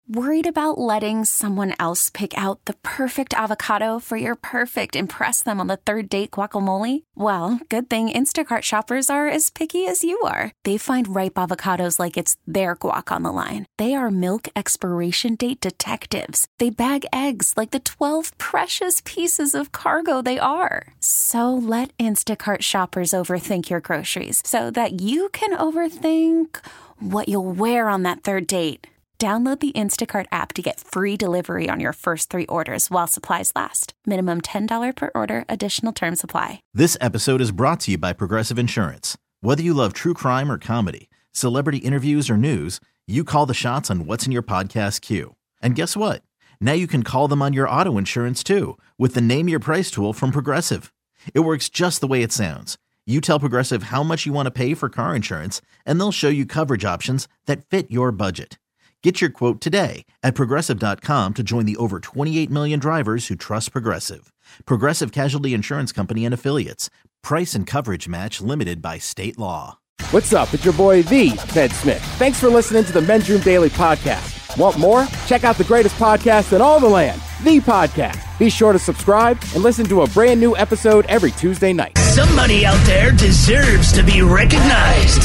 Worried about letting someone else pick out the perfect avocado for your perfect impress them on the third date guacamole? Well, good thing Instacart shoppers are as picky as you are. They find ripe avocados like it's their guac on the line. They are milk expiration date detectives. They bag eggs like the 12 precious pieces of cargo they are. So let Instacart shoppers overthink your groceries so that you can overthink what you'll wear on that third date. Download the Instacart app to get free delivery on your first 3 orders while supplies last. Minimum $10 per order. Additional terms apply. This episode is brought to you by Progressive Insurance. Whether you love true crime or comedy, celebrity interviews or news, you call the shots on what's in your podcast queue. And guess what? Now you can call them on your auto insurance too with the Name Your Price tool from Progressive. It works just the way it sounds. You tell Progressive how much you want to pay for car insurance, and they'll show you coverage options that fit your budget. Get your quote today at Progressive.com to join the over 28 million drivers who trust Progressive. Progressive Casualty Insurance Company and Affiliates. Price and coverage match limited by state law. What's up? It's your boy, The Ted Smith. Thanks for listening to the Men's Room Daily Podcast. Want more? Check out the greatest podcast in all the land, The Podcast. Be sure to subscribe and listen to a brand new episode every Tuesday night. Somebody out there deserves to be recognized.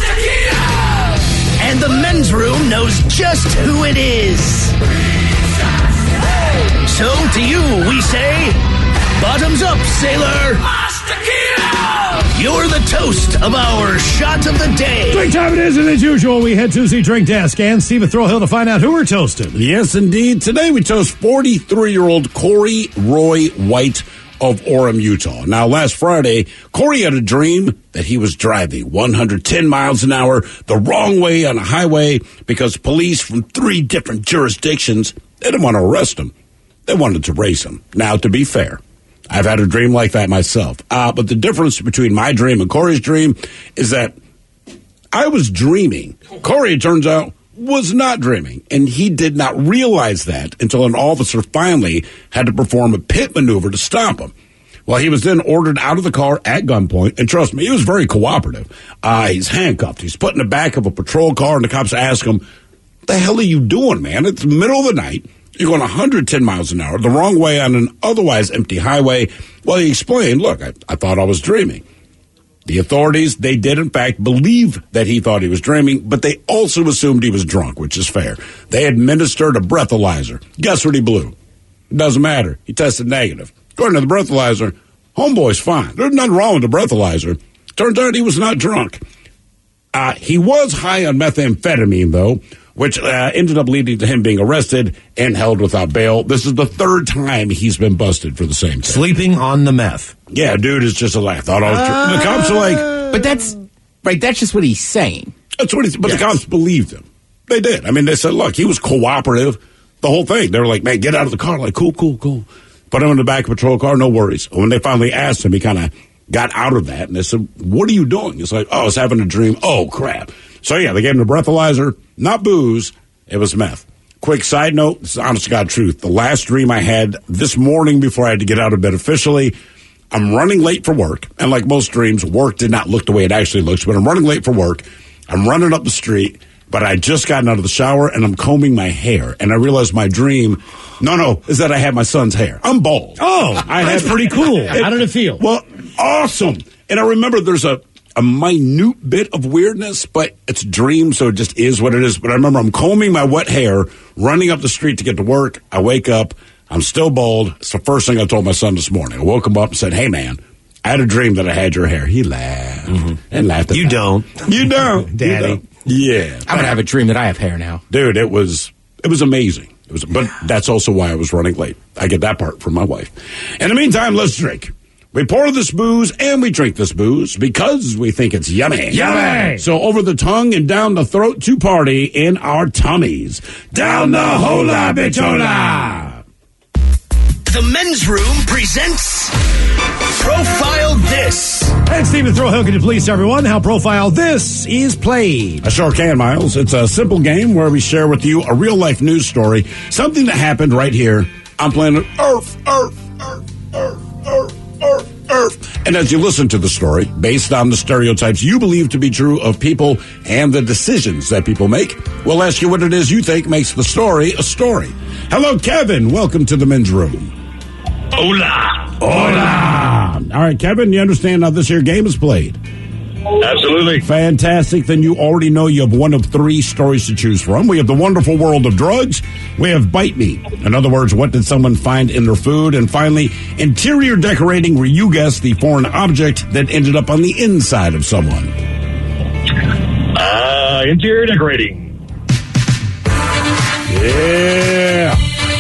And the Men's Room knows just who it is. So to you, we say, bottoms up, sailor. You're the toast of our shot of the day. Drink time it is, and as usual, we head to the drink desk and Steve at Thrill Hill to find out who we're toasting. Yes, indeed. Today we toast 43-year-old Corey Roy White of Orem, Utah. Now, last Friday, Corey had a dream that he was driving 110 miles an hour the wrong way on a highway because police from 3 different jurisdictions, they didn't want to arrest him. They wanted to race him. Now, to be fair, I've had a dream like that myself. But the difference between my dream and Corey's dream is that I was dreaming. Corey, it turns out, was not dreaming, and he did not realize that until an officer finally had to perform a pit maneuver to stop him. Well, he was then ordered out of the car at gunpoint, and trust me, he was very cooperative. He's handcuffed. He's put in the back of a patrol car, and the cops ask him, "What the hell are you doing, man? It's the middle of the night. You're going 110 miles an hour the wrong way on an otherwise empty highway." Well, he explained, "Look, I thought I was dreaming." The authorities, they did, in fact, believe that he thought he was dreaming, but they also assumed he was drunk, which is fair. They administered a breathalyzer. Guess what he blew? It doesn't matter. He tested negative. According to the breathalyzer, homeboy's fine. There's nothing wrong with the breathalyzer. Turns out he was not drunk. He was high on methamphetamine, though, which ended up leading to him being arrested and held without bail. This is the 3rd time he's been busted for the same thing. Sleeping on the meth. Yeah, dude, it's just like, I thought I was... The cops are like... But that's just what he's saying. That's what but yes. The cops believed him. They did. I mean, they said, look, he was cooperative. The whole thing. They were like, man, get out of the car. Like, cool. Put him in the back of a patrol car, no worries. When they finally asked him, he kind of got out of that. And they said, what are you doing? He's like, I was having a dream. Oh, crap. So, yeah, they gave him a breathalyzer. Not booze. It was meth. Quick side note, this is honest to God truth. The last dream I had this morning before I had to get out of bed officially, I'm running late for work. And like most dreams, work did not look the way it actually looks. But I'm running late for work. I'm running up the street. But I just gotten out of the shower, and I'm combing my hair. And I realized my dream, is that I had my son's hair. I'm bald. Oh, that's pretty cool. How did it feel? Well, awesome. And I remember there's a minute bit of weirdness, but it's a dream, so it just is what it is. But I remember I'm combing my wet hair, running up the street to get to work. I wake up. I'm still bald. It's the first thing I told my son this morning. I woke him up and said, hey, man, I had a dream that I had your hair. He laughed and laughed at You don't. You don't. Daddy. You don't. Yeah. I'm going to have a dream that I have hair now. Dude, it was amazing. But that's also why I was running late. I get that part from my wife. In the meantime, let's drink. We pour this booze and we drink this booze because we think it's yummy. Yummy! So over the tongue and down the throat to party in our tummies. Down the hola bichola! The Men's Room presents Profile This. And Stephen Thrill Hill, can you please tell everyone how Profile This is played? I sure can, Miles. It's a simple game where we share with you a real-life news story, something that happened right here on planet Earth. earth. And as you listen to the story, based on the stereotypes you believe to be true of people and the decisions that people make, we'll ask you what it is you think makes the story a story. Hello, Kevin. Welcome to the men's room. Hola. Hola. All right, Kevin, you understand how this here game is played? Absolutely. Fantastic. Then you already know you have one of three stories to choose from. We have the wonderful world of drugs. We have bite me. In other words, what did someone find in their food? And finally, interior decorating, where you guess the foreign object that ended up on the inside of someone. Interior decorating. Yeah.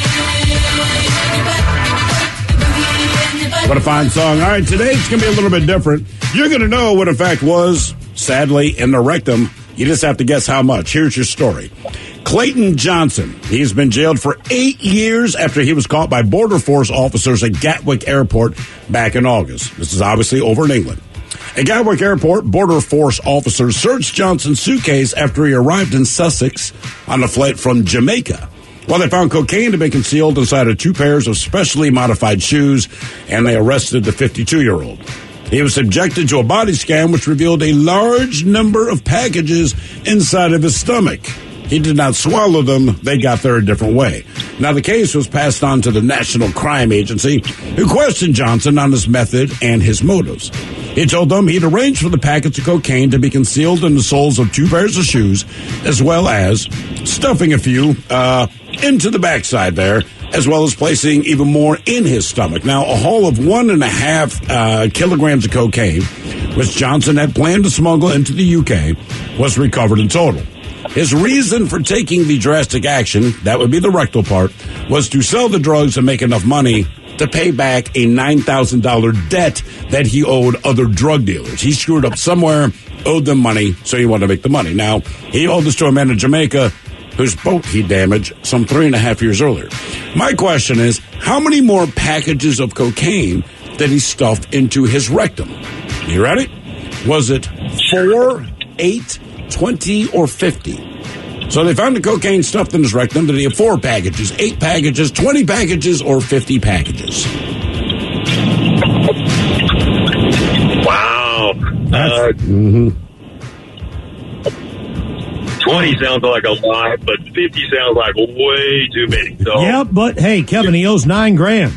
What a fine song. All right, today it's going to be a little bit different. You're going to know what, in fact, was, sadly, in the rectum. You just have to guess how much. Here's your story. Clayton Johnson. He's been jailed for 8 years after he was caught by Border Force officers at Gatwick Airport back in August. This is obviously over in England. At Gatwick Airport, Border Force officers searched Johnson's suitcase after he arrived in Sussex on a flight from Jamaica. Well, they found cocaine to be concealed inside of 2 pairs of specially modified shoes, and they arrested the 52-year-old. He was subjected to a body scan, which revealed a large number of packages inside of his stomach. He did not swallow them. They got there a different way. Now, the case was passed on to the National Crime Agency, who questioned Johnson on his method and his motives. He told them he'd arranged for the packets of cocaine to be concealed in the soles of 2 pairs of shoes, as well as stuffing a few into the backside there, as well as placing even more in his stomach. Now, a haul of 1.5 kilograms of cocaine, which Johnson had planned to smuggle into the UK, was recovered in total. His reason for taking the drastic action, that would be the rectal part, was to sell the drugs and make enough money to pay back a $9,000 debt that he owed other drug dealers. He screwed up somewhere, owed them money, so he wanted to make the money. Now, he owed this to a man in Jamaica whose boat he damaged some 3.5 years earlier. My question is, how many more packages of cocaine did he stuff into his rectum? You ready? Was it 4, 8, 20, or 50? So they found the cocaine stuffed in his rectum. Did he have 4 packages, 8 packages, 20 packages, or 50 packages? Wow. 20 sounds like a lot, but 50 sounds like way too many. So. Yeah, but hey, Kevin, he owes $9,000.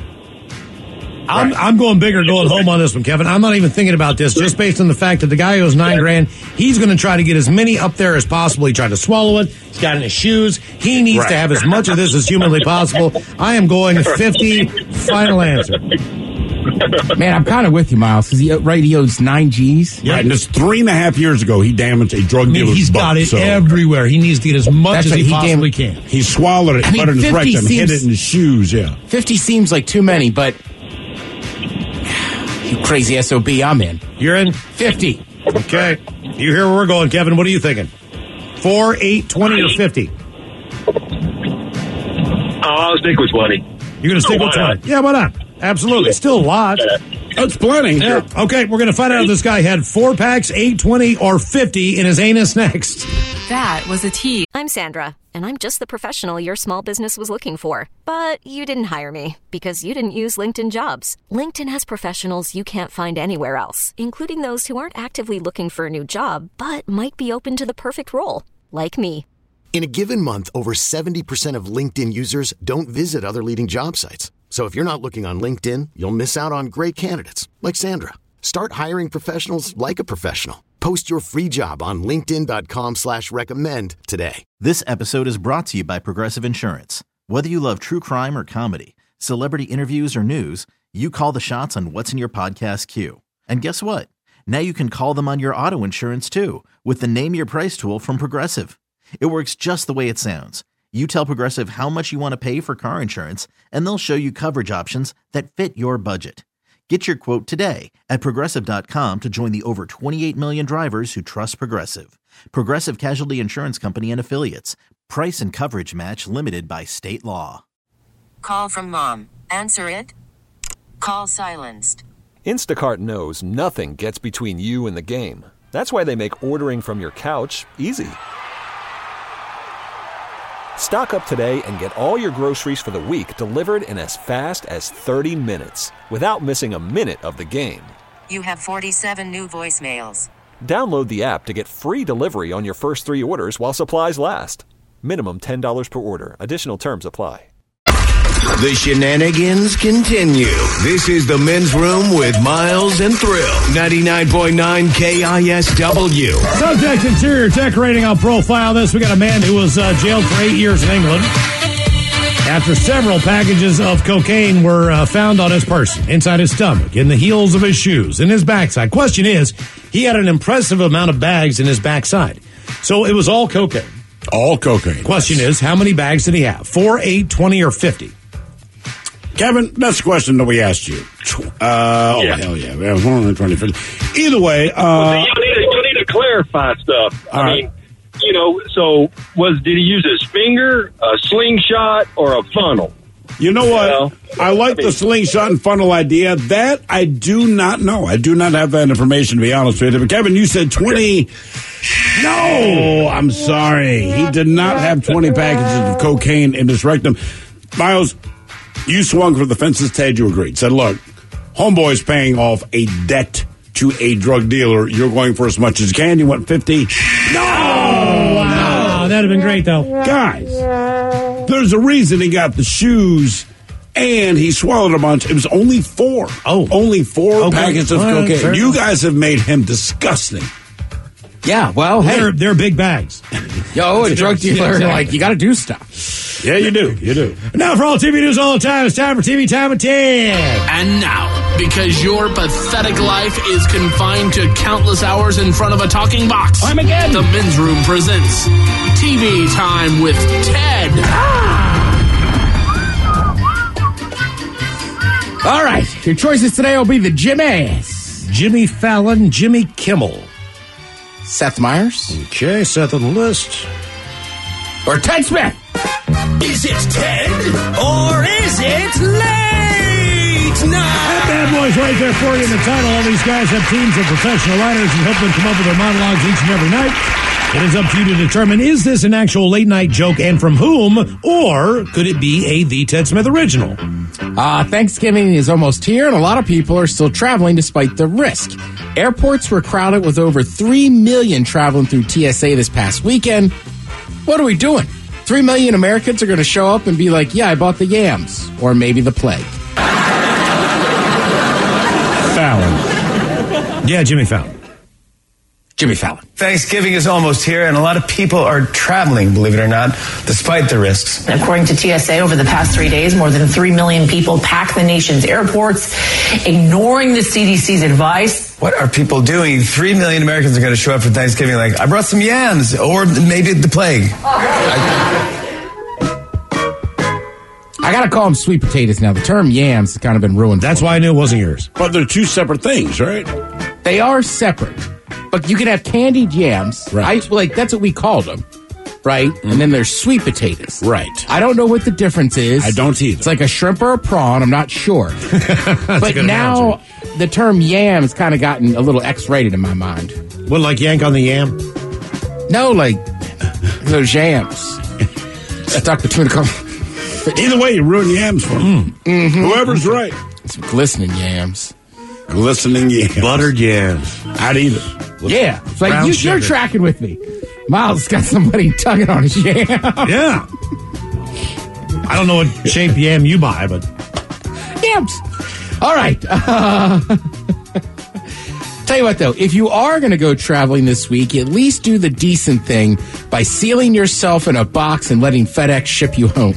I'm going bigger going home on this one, Kevin. I'm not even thinking about this, just based on the fact that the guy owes $9,000. He's going to try to get as many up there as possible. He tried to swallow it. He's got it in his shoes. He needs to have as much of this as humanly possible. I am going 50. Final answer. Man, I'm kind of with you, Miles. Because he owes 9 G's. Yeah, and just 3.5 years ago, he damaged a drug dealer's He's got it everywhere. He needs to get as much as he possibly can. He swallowed it, put it in his rectum, hid it in his shoes, yeah. 50 seems like too many, but you crazy SOB, I'm in. You're in? 50. Okay. You hear where we're going, Kevin. What are you thinking? 4, 8, 20, or 50? I'll stick with 20. You're going to stick with 20? Yeah, why not? Absolutely. Still a lot. That's plenty. Yeah. Okay, we're going to find out if this guy had 4 packs, 8, 20, or 50 in his anus next. That was a tease. I'm Sandra, and I'm just the professional your small business was looking for. But you didn't hire me because you didn't use LinkedIn Jobs. LinkedIn has professionals you can't find anywhere else, including those who aren't actively looking for a new job, but might be open to the perfect role, like me. In a given month, over 70% of LinkedIn users don't visit other leading job sites. So if you're not looking on LinkedIn, you'll miss out on great candidates like Sandra. Start hiring professionals like a professional. Post your free job on linkedin.com/recommend today. This episode is brought to you by Progressive Insurance. Whether you love true crime or comedy, celebrity interviews or news, you call the shots on what's in your podcast queue. And guess what? Now you can call them on your auto insurance too with the Name Your Price tool from Progressive. It works just the way it sounds. You tell Progressive how much you want to pay for car insurance, and they'll show you coverage options that fit your budget. Get your quote today at Progressive.com to join the over 28 million drivers who trust Progressive. Progressive Casualty Insurance Company and Affiliates. Price and coverage match limited by state law. Call from mom. Answer it. Call silenced. Instacart knows nothing gets between you and the game. That's why they make ordering from your couch easy. Stock up today and get all your groceries for the week delivered in as fast as 30 minutes without missing a minute of the game. You have 47 new voicemails. Download the app to get free delivery on your first 3 orders while supplies last. Minimum $10 per order. Additional terms apply. The shenanigans continue. This is the Men's Room with Miles and Thrill. 99.9 KISW. Subject interior decorating. I'll profile this. We got a man who was jailed for 8 years in England after several packages of cocaine were found on his person, inside his stomach, in the heels of his shoes, in his backside. Question is, he had an impressive amount of bags in his backside. So it was all cocaine. All cocaine. Question is, how many bags did he have? 4, 8, 20, or 50? Kevin, that's the question that we asked you. Hell yeah. We have 120, 50. Either way. You need to clarify stuff. I mean, so did he use his finger, a slingshot, or a funnel? You know what? I like the slingshot and funnel idea. That I do not know. I do not have that information, to be honest with you. But Kevin, you said 20. No, I'm sorry. He did not have 20 packages of cocaine in his rectum. Miles, you swung for the fences. Ted, you agreed. Said, look, homeboy's paying off a debt to a drug dealer. You're going for as much as you can. You want 50? No, that'd have been great, though. Guys, there's a reason he got the shoes and he swallowed a bunch. It was only 4. Only 4 packets of cocaine. You guys have made him disgusting. Yeah, well, hey. They're big bags. Yo, a drug dealer, like, you got to do stuff. Yeah, you do. You do. Now, for all TV news all the time, it's time for TV Time with Ted. And now, because your pathetic life is confined to countless hours in front of a talking box, Armageddon. The Men's Room presents TV Time with Ted. All right, your choices today will be the Jimmys. Jimmy Fallon, Jimmy Kimmel. Seth Meyers. Okay, Seth on the list. Or Ted Smith. Is it Ted or is it late night? That bad boy's right there for you in the title. All these guys have teams of professional writers and help them come up with their monologues each and every night. It is up to you to determine, is this an actual late-night joke and from whom, or could it be a The Ted Smith original? Thanksgiving is almost here, and a lot of people are still traveling despite the risk. Airports were crowded with over 3 million traveling through TSA this past weekend. What are we doing? 3 million Americans are going to show up and be like, yeah, I bought the yams, or maybe the plague. Fallon. Yeah, Jimmy Fallon. Jimmy Fallon. Thanksgiving is almost here, and a lot of people are traveling, believe it or not, despite the risks. According to TSA, over the past 3 days, more than 3 million people packed the nation's airports, ignoring the CDC's advice. What are people doing? 3 million Americans are going to show up for Thanksgiving like, I brought some yams, or maybe the plague. I got to call them sweet potatoes now. The term yams has kind of been ruined. That's why I knew it wasn't yours. But they're 2 separate things, right? They are separate. But you can have candied yams. Right. That's what we called them. Right? Mm. And then there's sweet potatoes. Right. I don't know what the difference is. I don't either. It's like a shrimp or a prawn. I'm not sure. But now the term yam has kind of gotten a little X-rated in my mind. What, like yank on the yam? No, like those yams. Stuck between a couple. Either way, you ruin yams for them. Mm-hmm. Whoever's right. Some glistening yams. Glistening yams. Buttered yams. I'd eat it. Yeah. It's like you're tracking with me. Miles got somebody tugging on his yam. Yeah. I don't know what shape yam you buy, but... Yams. All right. Tell you what, though. If you are going to go traveling this week, at least do the decent thing by sealing yourself in a box and letting FedEx ship you home.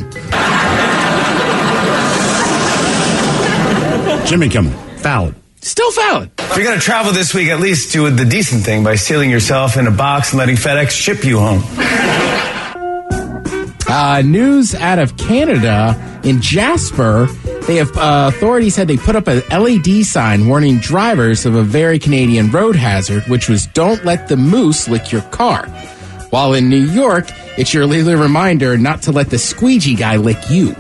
Jimmy Kimmel. Fallon. Still Fallon. If you're going to travel this week, at least do the decent thing by sealing yourself in a box and letting FedEx ship you home. News out of Canada in Jasper. They have authorities said they put up an LED sign warning drivers of a very Canadian road hazard, which was don't let the moose lick your car. While in New York, it's your little reminder not to let the squeegee guy lick you.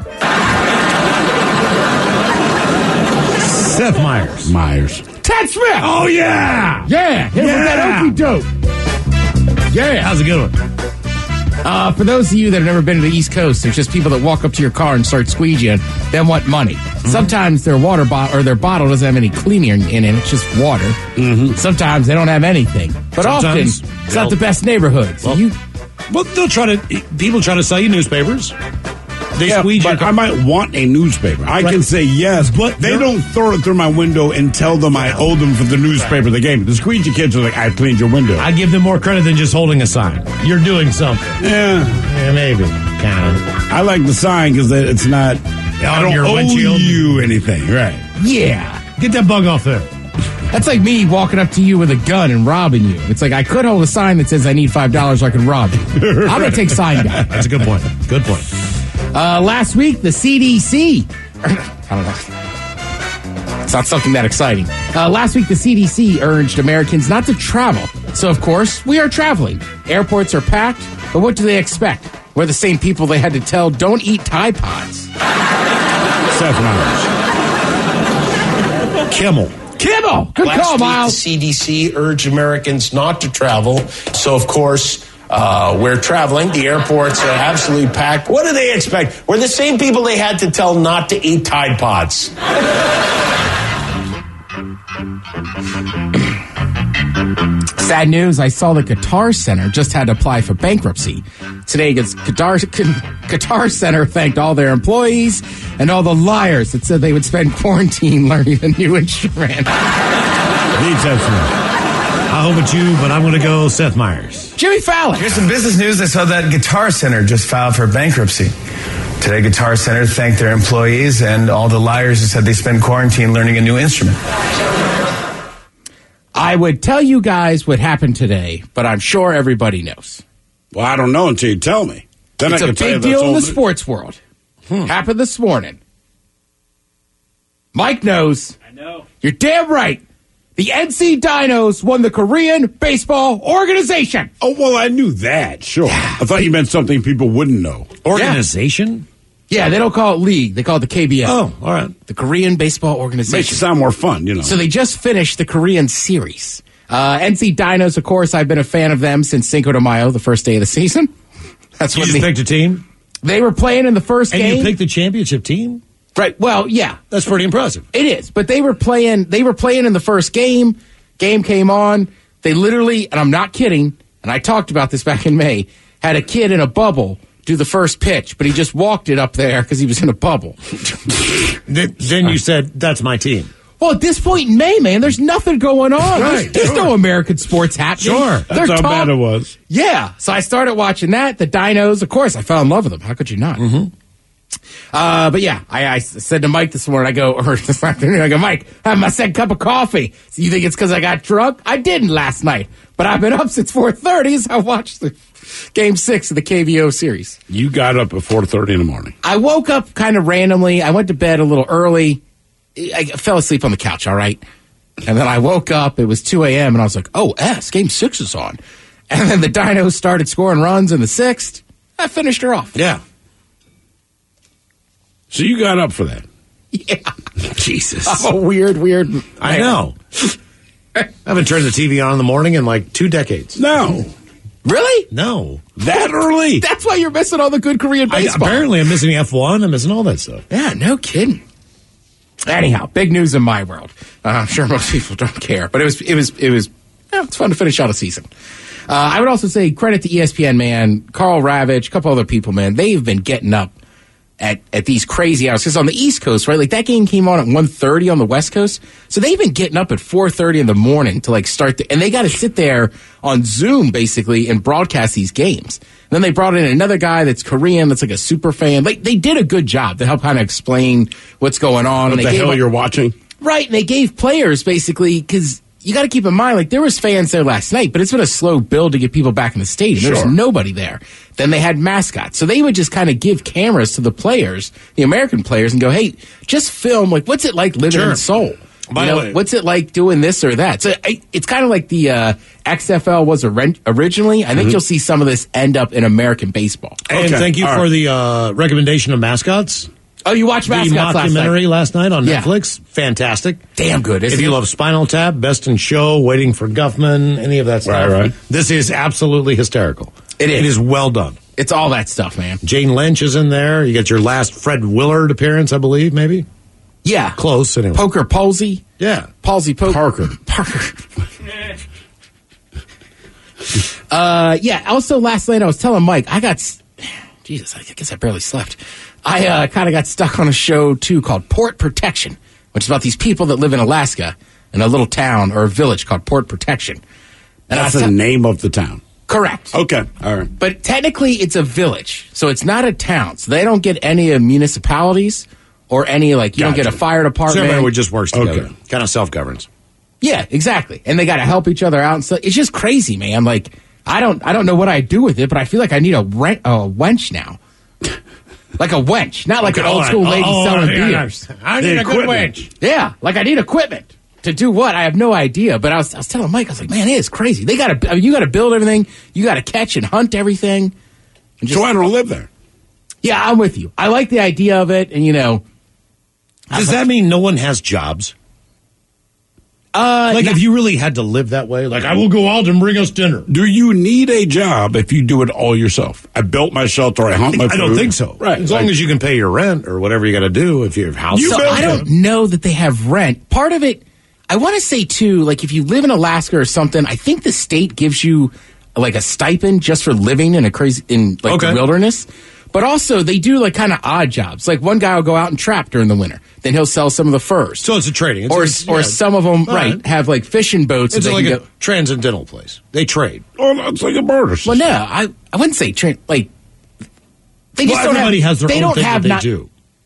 Seth Meyers. Ted Smith. Oh, yeah. Yeah. Hit with that okey doke. Yeah. How's a good one? For those of you that have never been to the East Coast, there's just people that walk up to your car and start squeegeeing, then want money. Sometimes their water bottle or their bottle doesn't have any cleaner in it, it's just water. Sometimes they don't have anything. But Sometimes often, it's not the best neighborhood. So Well, people try to sell you newspapers. They squeeze but I might want a newspaper. I can say yes, but they don't throw it through my window and tell them I owe them for the newspaper they gave me. The squeegee kids are like, I cleaned your window. I give them more credit than just holding a sign. You're doing something. Yeah, maybe. Kind of. I like the sign because it's not. I don't your owe windshield. you anything, right? Yeah. Get that bug off there. That's like me walking up to you with a gun and robbing you. It's like I could hold a sign that says I need $5 so I can rob you. I'm going to take sign down. That's a good point. Good point. Last week, the CDC. I don't know. It's not something that exciting. Last week, the CDC urged Americans not to travel. So, of course, we are traveling. Airports are packed, but what do they expect? We're the same people they had to tell don't eat Tide Pods. Seth Meyers. Kimmel. Good call, Miles. The CDC urged Americans not to travel. So, of course, we're traveling. The airports are absolutely packed. What do they expect? We're the same people they had to tell not to eat Tide Pods. Sad news, I saw the Guitar Center just had to apply for bankruptcy. Today, Guitar Center thanked all their employees and all the liars that said they would spend quarantine learning a new instrument. I hope it's you, but I'm going to go Seth Meyers. Jimmy Fallon. Here's some business news. I saw that Guitar Center just filed for bankruptcy. Today, Guitar Center thanked their employees and all the liars who said they spend quarantine learning a new instrument. I would tell you guys what happened today, but I'm sure everybody knows. Well, I don't know until you tell me. Then It's I a can tell you big that's deal in all the sports world. Happened this morning. Mike knows. I know. You're damn right. The NC Dinos won the Korean Baseball Organization. Oh, well, I knew that, sure. I thought you meant something people wouldn't know. Organization? Yeah, they don't call it league. They call it the KBO. Oh, all right. The Korean Baseball Organization. Makes it sound more fun, you know. So they just finished the Korean series. NC Dinos, of course, I've been a fan of them since Cinco de Mayo, the first day of the season. That's You when just picked a team? They were playing in the first game. And you picked the championship team? Right. Well, yeah. That's pretty impressive. It is. But they were playing in the first game. Game came on. They literally, and I'm not kidding, and I talked about this back in May, had a kid in a bubble do the first pitch, but he just walked it up there because he was in a bubble. Then you said, that's my team. Well, at this point in May, man, there's nothing going on. Right, There's no American sports happening. Sure. That's how bad it was. Yeah. So I started watching that. The Dinos, of course, I fell in love with them. How could you not? But yeah, I said to Mike this morning, or this afternoon, I go, Mike, have my second cup of coffee. So you think it's because I got drunk? I didn't last night, but I've been up since 4:30 as I watched the Game 6 of the KBO series. You got up at 4:30 in the morning. I woke up kind of randomly. I went to bed a little early. I fell asleep on the couch, all right? And then I woke up. It was 2 a.m., and I was like, Game 6 is on. And then the Dinos started scoring runs in the sixth. I finished her off. Yeah. So you got up for that? Yeah. Jesus. I'm a weird man. I know. I haven't turned the TV on in the morning in like 2 decades. No. Really? No. That early? That's why you're missing all the good Korean baseball. Apparently I'm missing F1. I'm missing all that stuff. Yeah, no kidding. Anyhow, big news in my world. I'm sure most people don't care, but it's fun to finish out a season. I would also say credit to ESPN, man. Carl Ravitch, a couple other people, man. They've been getting up at these crazy hours. Because on the East Coast, right, like that game came on at 1:30 on the West Coast. So they've been getting up at 4:30 in the morning to like start and they got to sit there on Zoom basically and broadcast these games. And then they brought in another guy that's Korean, that's like a super fan. Like they did a good job to help kind of explain what's going on. What the hell you're watching? Right, and they gave players basically because you got to keep in mind, like, there was fans there last night, but it's been a slow build to get people back in the stadium. Sure. There's nobody there. Then they had mascots. So they would just kind of give cameras to the players, the American players, and go, hey, just film, like, what's it like living in Seoul? By the way, what's it like doing this or that? So it's kind of like the XFL was originally. I think you'll see some of this end up in American baseball. And thank you for the recommendation of mascots. Oh, you watched Mascots last night on Netflix. Fantastic. Damn good, isn't it? If you love Spinal Tap, Best in Show, Waiting for Guffman, any of that stuff. Right. This is absolutely hysterical. It is. It is well done. It's all that stuff, man. Jane Lynch is in there. You got your last Fred Willard appearance, I believe, maybe? Yeah. Close, anyway. Poker Palsy. Yeah. Palsy Poker. Parker. Yeah, also last night I was telling Mike, Jesus, I guess I barely slept. I kind of got stuck on a show, too, called Port Protection, which is about these people that live in Alaska in a little town or a village called Port Protection. And that's the name of the town. Correct. Okay, all right. But technically, it's a village, so it's not a town. So they don't get any municipalities or any, like, you don't get a fire department. So everybody just works together. Okay. Kind of self-governs. Yeah, exactly. And they got to help each other out and stuff. It's just crazy, man. Like, I don't know what I do with it, but I feel like I need a wench now. Like a wench, not like an old school lady selling beers. I need a good wench. Yeah, like I need equipment. To do what? I have no idea. But I was telling Mike, I was like, man, it is crazy. You got to build everything. You got to catch and hunt everything. And so I don't live there. Yeah, I'm with you. I like the idea of it. And, does that mean no one has jobs? If you really had to live that way, like I will go out and bring us dinner. Do you need a job if you do it all yourself? I built my shelter. I hunt my food. I don't think so. Right. As long as you can pay your rent or whatever you got to do if you have house. So I don't know that they have rent. Part of it, I want to say too, like if you live in Alaska or something, I think the state gives you like a stipend just for living in the wilderness. But also they do like kind of odd jobs. Like one guy will go out and trap during the winter. Then he'll sell some of the furs. So it's a trading. Or some of them, have like fishing boats. It's like a transcendental place. They trade. Oh, it's like a barter system. Well, no, I wouldn't say trade. Like they just don't everybody have. has their they own don't thing have that they do.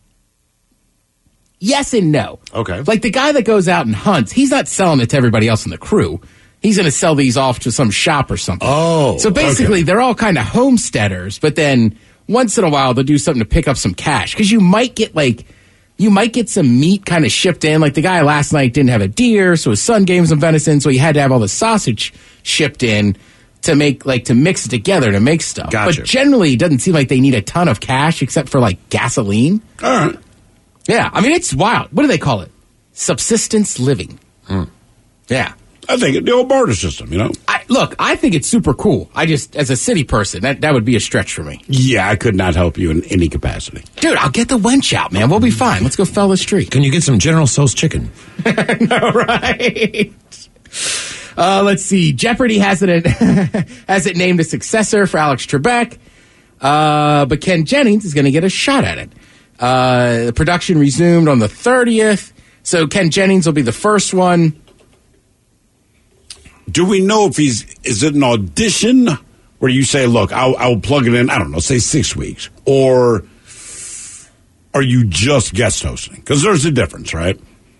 Yes and no. Okay. Like the guy that goes out and hunts, he's not selling it to everybody else in the crew. He's going to sell these off to some shop or something. Oh. So basically, they're all kind of homesteaders, but then once in a while they'll do something to pick up some cash because you might get some meat kind of shipped in. Like the guy last night didn't have a deer, so his son gave him some venison, so he had to have all the sausage shipped in to mix it together to make stuff. Gotcha. But generally, it doesn't seem like they need a ton of cash except for like gasoline. All right. Yeah, I mean it's wild. What do they call it? Subsistence living. Yeah. I think the old barter system, I think it's super cool. I just, as a city person, that would be a stretch for me. Yeah, I could not help you in any capacity. Dude, I'll get the wench out, man. We'll be fine. Let's go fell the street. Can you get some General Tso's chicken? No, right? Let's see. Jeopardy has it named a successor for Alex Trebek, but Ken Jennings is going to get a shot at it. The production resumed on the 30th, so Ken Jennings will be the first one. Do we know if is it an audition where you say, look, I'll plug it in, I don't know, say 6 weeks, or are you just guest hosting? Because there's a difference, right?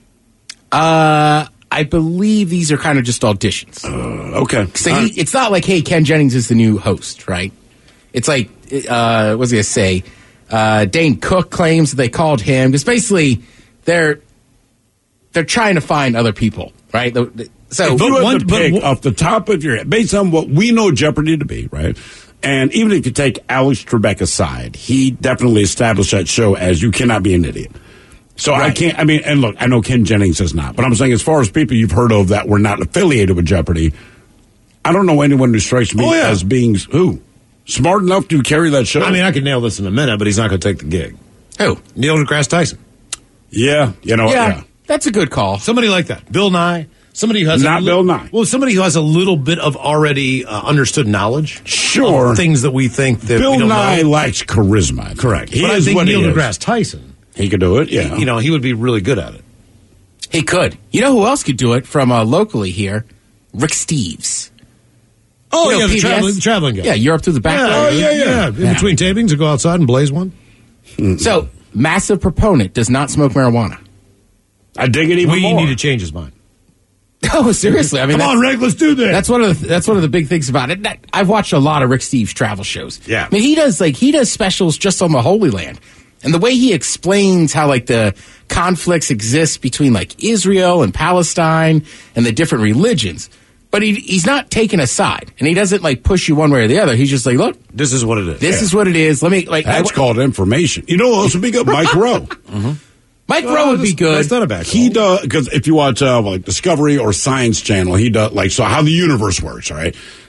I believe these are kind of just auditions. Okay. So it's not like, hey, Ken Jennings is the new host, right? It's like, what was I going to say? Dane Cook claims that they called him because basically they're trying to find other people, right? So if you had to pick off the top of your head, based on what we know Jeopardy to be, right? And even if you take Alex Trebek aside, he definitely established that show as you cannot be an idiot. So right. And look, I know Ken Jennings is not, but I'm saying as far as people you've heard of that were not affiliated with Jeopardy, I don't know anyone who strikes me as being smart enough to carry that show. I mean, I could nail this in a minute, but he's not going to take the gig. Who? Neil deGrasse Tyson. Yeah, yeah. That's a good call. Somebody like that. Bill Nye. Somebody who has Bill Nye. Well, somebody who has a little bit of already understood knowledge. Sure. Of things that we think that Bill we don't Nye know. lacks charisma. Correct. He but is I think what Neil he is. deGrasse Tyson. He could do it, yeah. He would be really good at it. He could. You know who else could do it from locally here? Rick Steves. Oh, you know, the traveling guy. Yeah, you're up to the back. Yeah. In between tapings, to go outside and blaze one. So, massive proponent, does not smoke marijuana. I dig it even more. We need to change his mind. Oh, seriously? I mean, come on, Rick, let's do this. That's one of the big things about it. I've watched a lot of Rick Steves travel shows. Yeah, I mean, he does specials just on the Holy Land, and the way he explains how the conflicts exist between Israel and Palestine and the different religions. But he's not taking a side, and he doesn't push you one way or the other. He's just like, look, this is what it is. This is what it is. Let me that's called information. You know, also be good, Mike Rowe. Mm-hmm. Mike Rowe would be good. That's not a bad call. He does, because if you watch Discovery or Science Channel, he does so how the universe works, right?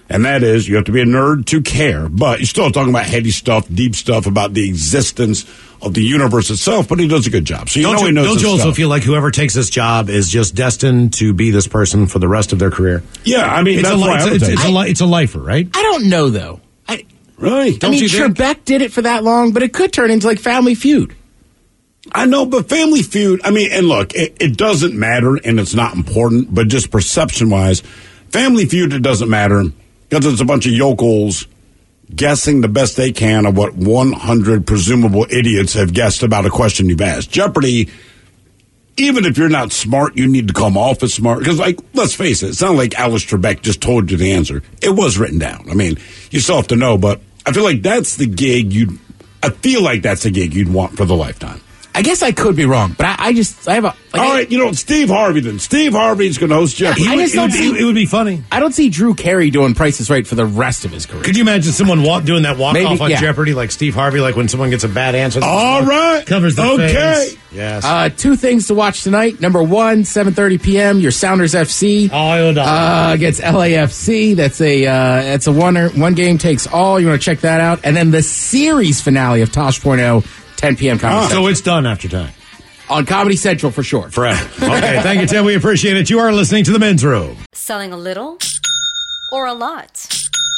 And that is, you have to be a nerd to care. But you're still talking about heady stuff, deep stuff about the existence of the universe itself, but he does a good job. So don't you also feel like whoever takes this job is just destined to be this person for the rest of their career? Yeah, I mean, it's a lifer, right? I don't know, though. Really? I mean, Trebek did it for that long, but it could turn into like Family Feud. I know, but Family Feud, I mean, and look, it doesn't matter and it's not important, but just perception-wise, Family Feud, it doesn't matter because it's a bunch of yokels guessing the best they can of what 100 presumable idiots have guessed about a question you've asked. Jeopardy, even if you're not smart, you need to come off as smart. Because, like, let's face it, it's not like Alice Trebek just told you the answer. It was written down. I mean, you still have to know, but I feel like that's the gig you'd want for the lifetime. I guess I could be wrong, but I have a... All right, Steve Harvey then. Steve Harvey's going to host Jeopardy. It would be funny. I don't see Drew Carey doing Price is Right for the rest of his career. Could you imagine someone doing that walk-off on Jeopardy like Steve Harvey, like when someone gets a bad answer? All right. Covers the face. Yes. 2 things to watch tonight. Number 1, 7:30 p.m., your Sounders FC against LAFC. That's a one game takes all. You want to check that out. And then the series finale of Tosh.0, 10 p.m. Comedy Central. So it's done after time. On Comedy Central for sure. Forever. Okay, thank you, Tim. We appreciate it. You are listening to The Men's Room. Selling a little or a lot?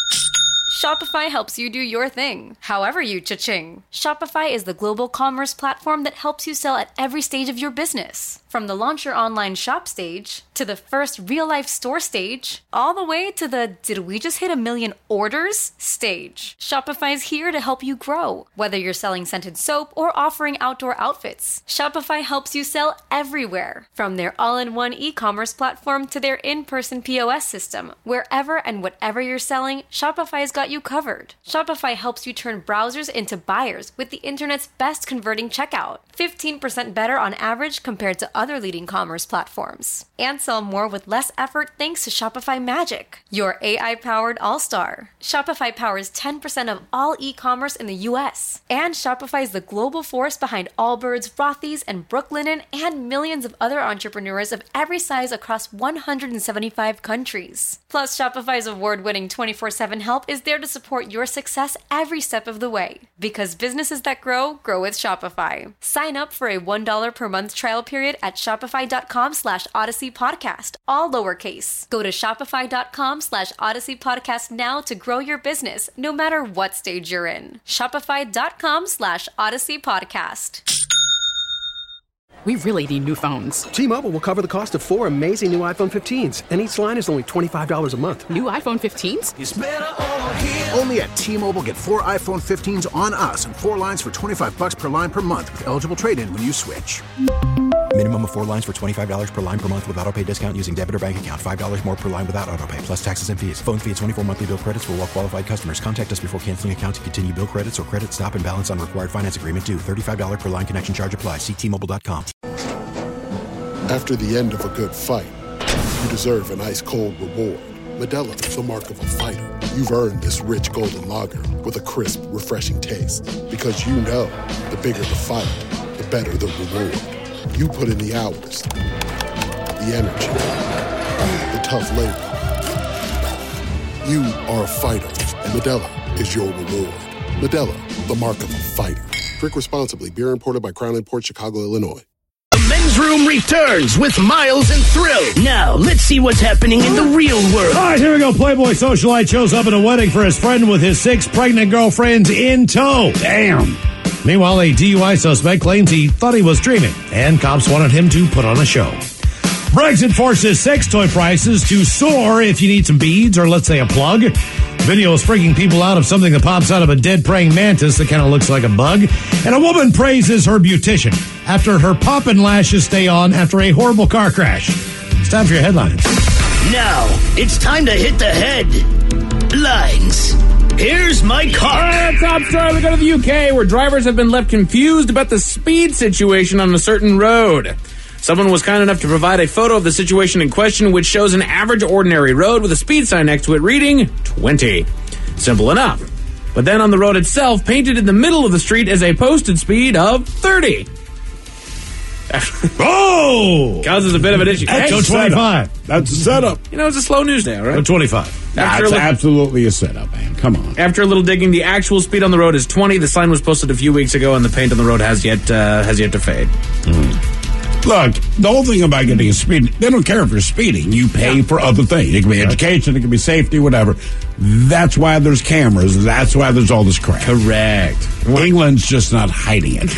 Shopify helps you do your thing, however you cha-ching. Shopify is the global commerce platform that helps you sell at every stage of your business. From the launch your online shop stage, to the first real-life store stage, all the way to the did we just hit 1 million orders stage. Shopify's here to help you grow. Whether you're selling scented soap or offering outdoor outfits, Shopify helps you sell everywhere. From their all-in-one e-commerce platform to their in-person POS system, wherever and whatever you're selling, Shopify's got you covered. Shopify helps you turn browsers into buyers with the internet's best converting checkout. 15% better on average compared to other leading commerce platforms. And sell more with less effort thanks to Shopify Magic, your AI-powered all-star. Shopify powers 10% of all e-commerce in the U.S. And Shopify is the global force behind Allbirds, Rothy's, and Brooklinen, and millions of other entrepreneurs of every size across 175 countries. Plus, Shopify's award-winning 24/7 help is there to support your success every step of the way. Because businesses that grow with Shopify. Sign up for a $1 per month trial period at shopify.com/Odyssey Podcast, all lowercase. Go to shopify.com/Odyssey Podcast now to grow your business, no matter what stage you're in. Shopify.com/Odyssey Podcast. We really need new phones. T-Mobile will cover the cost of 4 amazing new iPhone 15s, and each line is only $25 a month. New iPhone 15s? It's better over here. Only at T-Mobile, get 4 iPhone 15s on us and 4 lines for $25 per line per month with eligible trade-in when you switch. Minimum of 4 lines for $25 per line per month with autopay discount using debit or bank account. $5 more per line without autopay, plus taxes and fees. Phone fee at 24 monthly bill credits for well-qualified customers. Contact us before canceling account to continue bill credits or credit stop and balance on required finance agreement due. $35 per line connection charge applies. See T-Mobile.com. After the end of a good fight, you deserve an ice-cold reward. Modelo is the mark of a fighter. You've earned this rich golden lager with a crisp, refreshing taste. Because you know, the bigger the fight, the better the reward. You put in the hours, the energy, the tough labor. You are a fighter, and Modelo is your reward. Modelo, the mark of a fighter. Drink responsibly. Beer imported by Crown Imports, Chicago, Illinois. The Men's Room returns with Miles and Thrill. Now, let's see what's happening in the real world. All right, here we go. Playboy socialite shows up at a wedding for his friend with his 6 pregnant girlfriends in tow. Damn. Meanwhile, a DUI suspect claims he thought he was dreaming, and cops wanted him to put on a show. Brexit forces sex toy prices to soar if you need some beads or, let's say, a plug. Video is freaking people out of something that pops out of a dead praying mantis that kind of looks like a bug. And a woman praises her beautician after her poppin' lashes stay on after a horrible car crash. It's time for your headlines. Now, it's time to hit the headlines. Here's my car. All right, top story. We go to the UK, where drivers have been left confused about the speed situation on a certain road. Someone was kind enough to provide a photo of the situation in question, which shows an average ordinary road with a speed sign next to it reading 20. Simple enough. But then on the road itself, painted in the middle of the street, is a posted speed of 30. Oh! Causes a bit of an issue. Go 25. That's a setup. You know, it's a slow news day, all right? Go 25. That's absolutely a setup, man. Come on. After a little digging, the actual speed on the road is 20. The sign was posted a few weeks ago, and the paint on the road has yet to fade. Look, the whole thing about getting a speed, they don't care if you're speeding. You pay for other things. It can be education, it can be safety, whatever. That's why there's cameras. That's why there's all this crap. Correct. England's just not hiding it.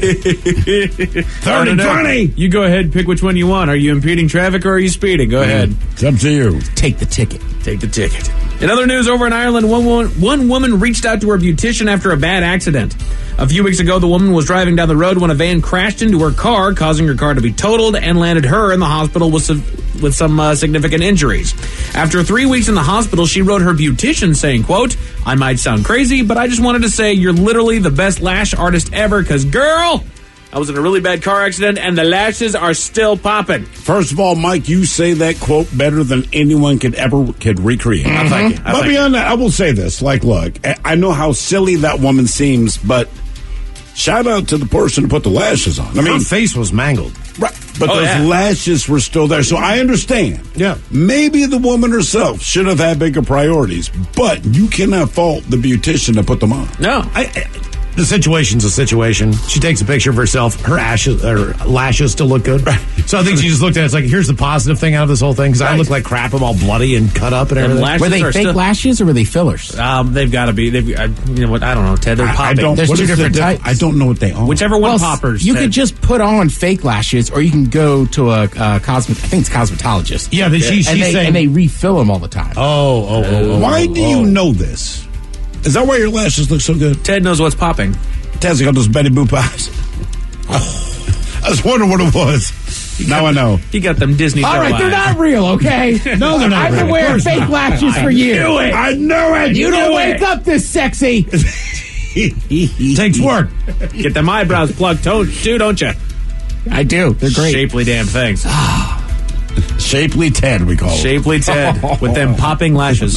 30-20. You go ahead and pick which one you want. Are you impeding traffic or are you speeding? Go ahead. It's up to you. Take the ticket. Take the ticket. In other news, over in Ireland, one woman reached out to her beautician after a bad accident. A few weeks ago, the woman was driving down the road when a van crashed into her car, causing her car to be totaled and landed her in the hospital with some significant injuries. After 3 weeks in the hospital, she wrote her beautician saying, quote, "I might sound crazy, but I just wanted to say you're literally the best lash artist ever, because, girl, I was in a really bad car accident, and the lashes are still popping." First of all, Mike, you say that quote better than anyone could recreate. Thank you. But beyond that, I will say this. Like, look, I know how silly that woman seems, but shout out to the person who put the lashes on. I mean, her face was mangled. Right. But those lashes were still there. So I understand. Yeah. Maybe the woman herself should have had bigger priorities, but you cannot fault the beautician to put them on. No. The situation's a situation. She takes a picture of herself. Her lashes still look good. Right. So I think she just looked at it. It's like, here's the positive thing out of this whole thing, because I look like crap. I'm all bloody and cut up and everything. Were they fake lashes or were they fillers? They've got to be. You know what? I don't know, Ted. They're popping. There's two different types. I don't know what they are. Whichever one poppers. You could just put on fake lashes, or you can go to a I think it's cosmetologist. Yeah, she's saying, and they refill them all the time. Why do you know this? Is that why your lashes look so good? Ted knows what's popping. Ted's got those Betty Boop eyes. I was wondering what it was. Now I know. He got them Disney. All right, they're not real, okay? No, they're not. I've been wearing fake lashes for years. I knew it. You don't wake up this sexy. Takes work. Get them eyebrows plugged too, don't you? I do. They're great. Shapely damn things. Shapely Ted, we call it. Shapely Ted with them popping lashes.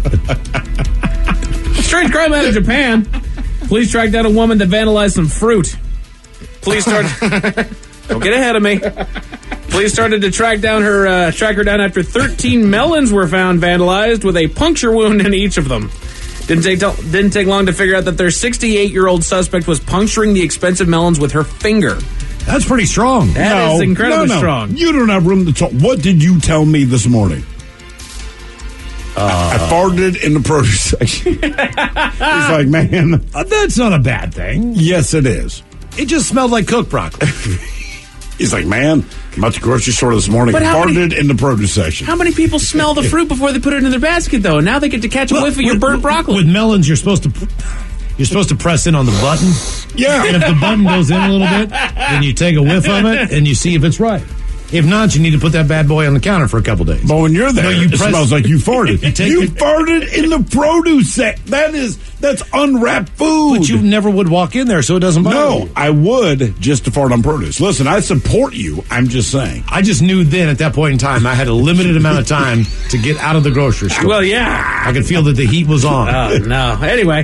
Strange crime out of Japan. Police tracked down a woman that vandalized some fruit. Police started. Don't get ahead of me. Police started to track her down after 13 melons were found vandalized with a puncture wound in each of them. Didn't take long to figure out that their 68-year-old suspect was puncturing the expensive melons with her finger. That's pretty strong. That is incredibly strong. You don't have room to talk. What did you tell me this morning? I farted in the produce section. He's like, man. That's not a bad thing. Yes, it is. It just smelled like cooked broccoli. He's like, man, I'm at the grocery store this morning. I farted in the produce section. How many people smell the fruit before they put it in their basket, though? Now they get to catch a whiff of your burnt broccoli. With melons, you're supposed to press in on the button. Yeah. And if the button goes in a little bit, then you take a whiff of it and you see if it's right. If not, you need to put that bad boy on the counter for a couple days. But when you're there, it smells like you farted. You farted in the produce set. That's unwrapped food. But you never would walk in there, so it doesn't bother you. No, I would just to fart on produce. Listen, I support you. I'm just saying. I just knew then at that point in time I had a limited amount of time to get out of the grocery store. Well, yeah. I could feel that the heat was on. Oh, no. Anyway,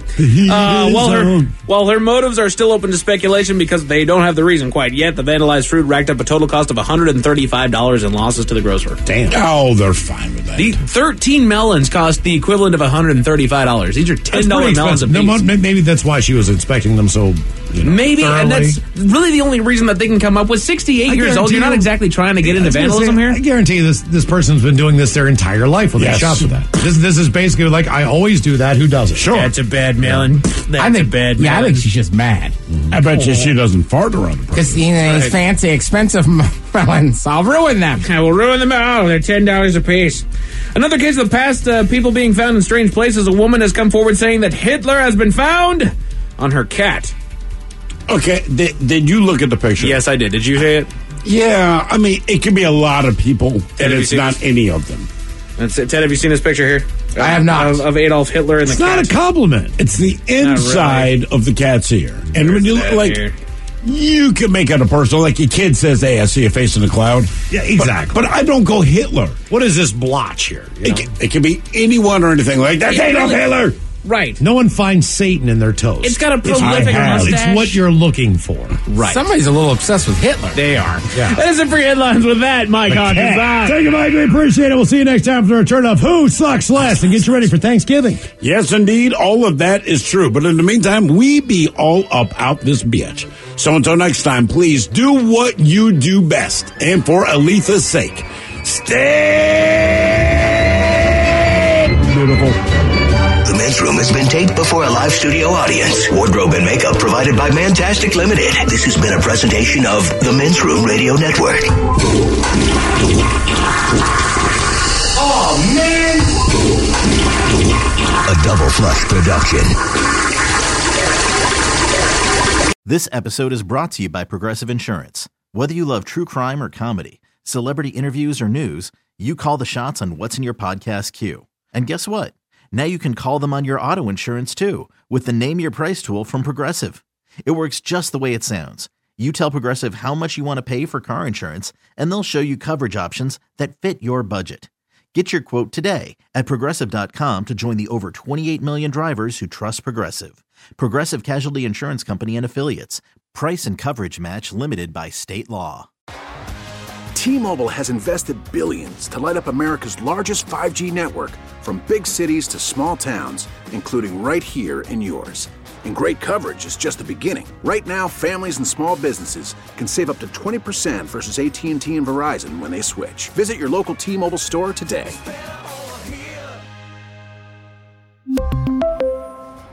while her motives are still open to speculation because they don't have the reason quite yet, the vandalized fruit racked up a total cost of $135 in losses to the grocer. Damn. Oh, they're fine with that. The 13 melons cost the equivalent of $135. These are $10 melons a piece. No, maybe that's why she was inspecting them so maybe, thoroughly. And that's really the only reason that they can come up with. 68 years old, you're not exactly trying to get into vandalism here. I guarantee you this person's been doing this their entire life when they shop for that. This is basically like, I always do that. Who does it? Sure. That's a bad melon. I think she's just mad. I bet you she doesn't fart around the because these fancy, expensive melons, I'll ruin them. I will ruin them. Oh, they're $10 a piece. Another case of the past, people being found in strange places. A woman has come forward saying that Hitler has been found on her cat. Okay, did you look at the picture? Yes, I did. Did you see it? Yeah, I mean, it can be a lot of people, and it's not any of them. That's it. Ted, have you seen this picture here? I have not. Of Adolf Hitler and the cat. It's not a compliment. It's the inside of the cat's ear. And when you look like... You can make out a person, like your kid says, hey, I see a face in the cloud. Yeah, exactly. But I don't go Hitler. What is this blotch here? It can be anyone or anything like that. Adolf Hitler! Right. No one finds Satan in their toast. It's got a prolific mustache. It's what you're looking for. Right. Somebody's a little obsessed with Hitler. They are. Yeah. That is it for your headlines with that, Mike Hawkins. Thank you, Mike. We appreciate it. We'll see you next time for the return of Who Sucks Less, and get you ready for Thanksgiving. Yes, indeed. All of that is true. But in the meantime, we be all up out this bitch. So until next time, please do what you do best. And for Aletha's sake, stay beautiful. The Men's Room has been taped before a live studio audience. Wardrobe and makeup provided by Mantastic Limited. This has been a presentation of the Men's Room Radio Network. Oh, man! A Double Flush production. This episode is brought to you by Progressive Insurance. Whether you love true crime or comedy, celebrity interviews or news, you call the shots on what's in your podcast queue. And guess what? Now you can call them on your auto insurance too with the Name Your Price tool from Progressive. It works just the way it sounds. You tell Progressive how much you want to pay for car insurance, and they'll show you coverage options that fit your budget. Get your quote today at Progressive.com to join the over 28 million drivers who trust Progressive. Progressive Casualty Insurance Company and Affiliates. Price and coverage match limited by state law. T-Mobile has invested billions to light up America's largest 5G network, from big cities to small towns, including right here in yours. And great coverage is just the beginning. Right now, families and small businesses can save up to 20% versus AT&T and Verizon when they switch. Visit your local T-Mobile store today.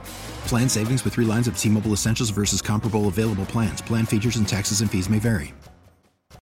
Plan savings with 3 lines of T-Mobile Essentials versus comparable available plans. Plan features and taxes and fees may vary.